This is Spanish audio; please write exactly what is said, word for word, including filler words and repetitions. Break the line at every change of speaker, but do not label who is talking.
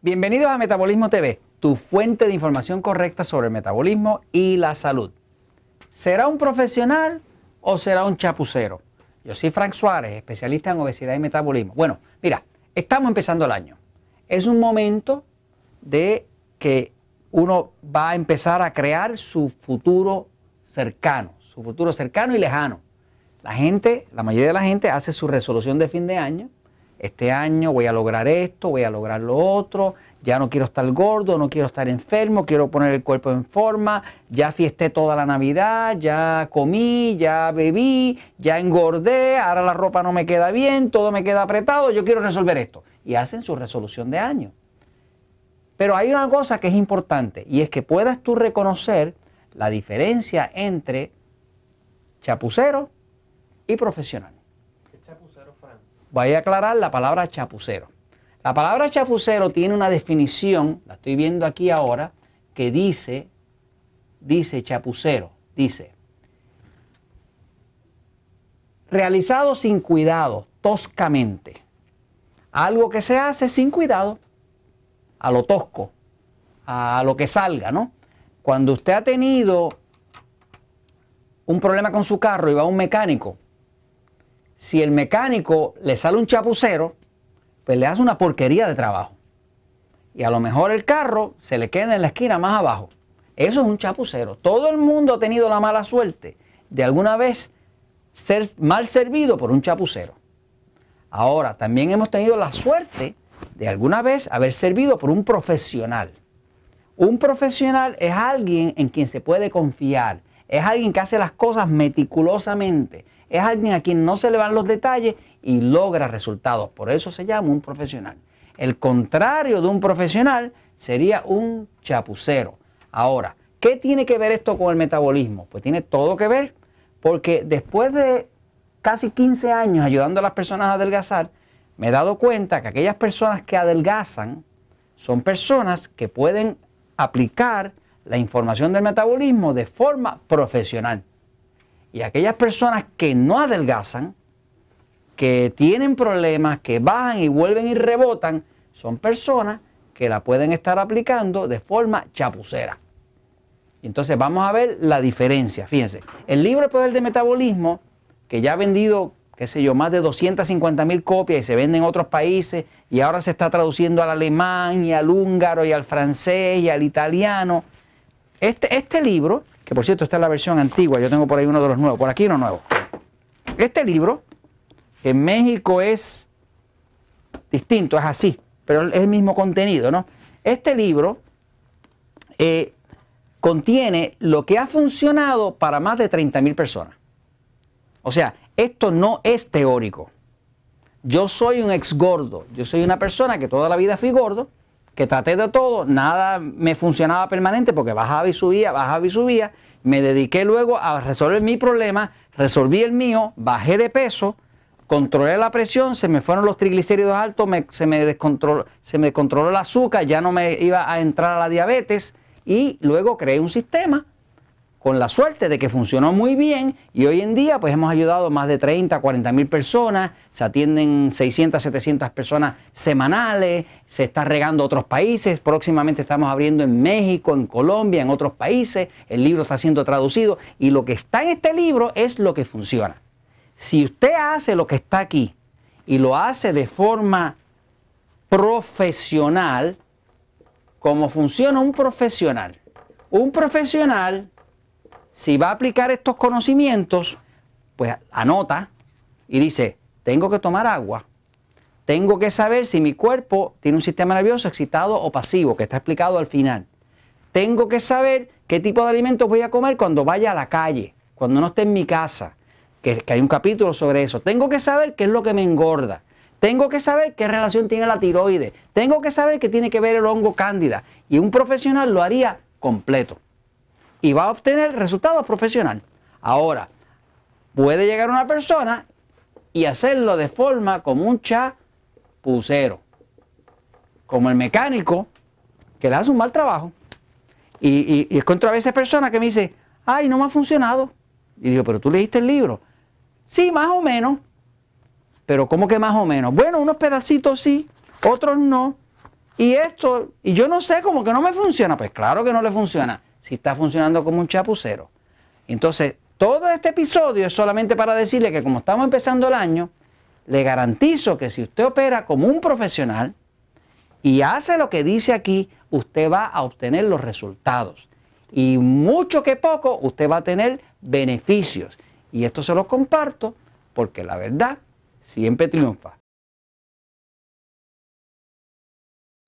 Bienvenidos a Metabolismo T V, tu fuente de información correcta sobre el metabolismo y la salud. ¿Será un profesional o será un chapucero? Yo soy Frank Suárez, especialista en obesidad y metabolismo. Bueno, mira, estamos empezando el año. Es un momento de que uno va a empezar a crear su futuro cercano, su futuro cercano y lejano. La gente, la mayoría de la gente hace su resolución de fin de año. Este año voy a lograr esto, voy a lograr lo otro, ya no quiero estar gordo, no quiero estar enfermo, quiero poner el cuerpo en forma, ya fiesté toda la Navidad, ya comí, ya bebí, ya engordé, ahora la ropa no me queda bien, todo me queda apretado, yo quiero resolver esto. Y hacen su resolución de año. Pero hay una cosa que es importante y es que puedas tú reconocer la diferencia entre chapucero y profesional.
¿Qué chapucero, Frank?
Voy a aclarar la palabra chapucero. La palabra chapucero tiene una definición, la estoy viendo aquí ahora, que dice, dice chapucero, dice, realizado sin cuidado, toscamente. Algo que se hace sin cuidado, a lo tosco, a lo que salga, ¿no? Cuando usted ha tenido un problema con su carro y va a un mecánico, si el mecánico le sale un chapucero, pues le hace una porquería de trabajo. Y a lo mejor el carro se le queda en la esquina más abajo. Eso es un chapucero. Todo el mundo ha tenido la mala suerte de alguna vez ser mal servido por un chapucero. Ahora, también hemos tenido la suerte de alguna vez haber servido por un profesional. Un profesional es alguien en quien se puede confiar. Es alguien que hace las cosas meticulosamente. Es alguien a quien no se le van los detalles y logra resultados. Por eso se llama un profesional. El contrario de un profesional sería un chapucero. Ahora, ¿qué tiene que ver esto con el metabolismo? Pues tiene todo que ver, porque después de casi quince años ayudando a las personas a adelgazar, me he dado cuenta que aquellas personas que adelgazan son personas que pueden aplicar la información del metabolismo de forma profesional. Y aquellas personas que no adelgazan, que tienen problemas, que bajan y vuelven y rebotan, son personas que la pueden estar aplicando de forma chapucera. Entonces vamos a ver la diferencia. Fíjense, el libro El Poder del Metabolismo, que ya ha vendido, qué sé yo, más de doscientas cincuenta mil copias y se vende en otros países y ahora se está traduciendo al alemán y al húngaro y al francés y al italiano. Este, este libro, que por cierto esta es la versión antigua, yo tengo por ahí uno de los nuevos, por aquí uno nuevo. Este libro en México es distinto, es así, pero es el mismo contenido, ¿no? Este libro eh, contiene lo que ha funcionado para más de treinta mil personas. O sea, esto no es teórico. Yo soy un ex gordo, yo soy una persona que toda la vida fui gordo, que traté de todo, nada me funcionaba permanente porque bajaba y subía, bajaba y subía. Me dediqué luego a resolver mi problema, resolví el mío, bajé de peso, controlé la presión, se me fueron los triglicéridos altos, me, se, me descontroló, se me controló el azúcar, ya no me iba a entrar a la diabetes y luego creé un sistema con la suerte de que funcionó muy bien y hoy en día pues hemos ayudado a más de treinta, cuarenta mil personas, se atienden seiscientas, setecientas personas semanales, se está regando a otros países, próximamente estamos abriendo en México, en Colombia, en otros países, el libro está siendo traducido y lo que está en este libro es lo que funciona. Si usted hace lo que está aquí y lo hace de forma profesional, como funciona un profesional, un profesional, si va a aplicar estos conocimientos, pues anota y dice, tengo que tomar agua, tengo que saber si mi cuerpo tiene un sistema nervioso excitado o pasivo, que está explicado al final. Tengo que saber qué tipo de alimentos voy a comer cuando vaya a la calle, cuando no esté en mi casa, que, que hay un capítulo sobre eso. Tengo que saber qué es lo que me engorda. Tengo que saber qué relación tiene la tiroides. Tengo que saber qué tiene que ver el hongo cándida. Y un profesional lo haría completo. Y va a obtener resultados profesionales. Ahora, puede llegar una persona y hacerlo de forma como un chapucero. Como el mecánico que le hace un mal trabajo. Y, y, y encuentro a veces personas que me dicen, ay, no me ha funcionado. Y digo, pero tú leíste el libro. Sí, más o menos. Pero ¿cómo que más o menos? Bueno, unos pedacitos sí, otros no. Y esto, y yo no sé, como que no me funciona. Pues claro que no le funciona, si está funcionando como un chapucero. Entonces, todo este episodio es solamente para decirle que como estamos empezando el año, le garantizo que si usted opera como un profesional y hace lo que dice aquí, usted va a obtener los resultados. Y mucho que poco, usted va a tener beneficios. Y esto se los comparto porque la verdad siempre triunfa.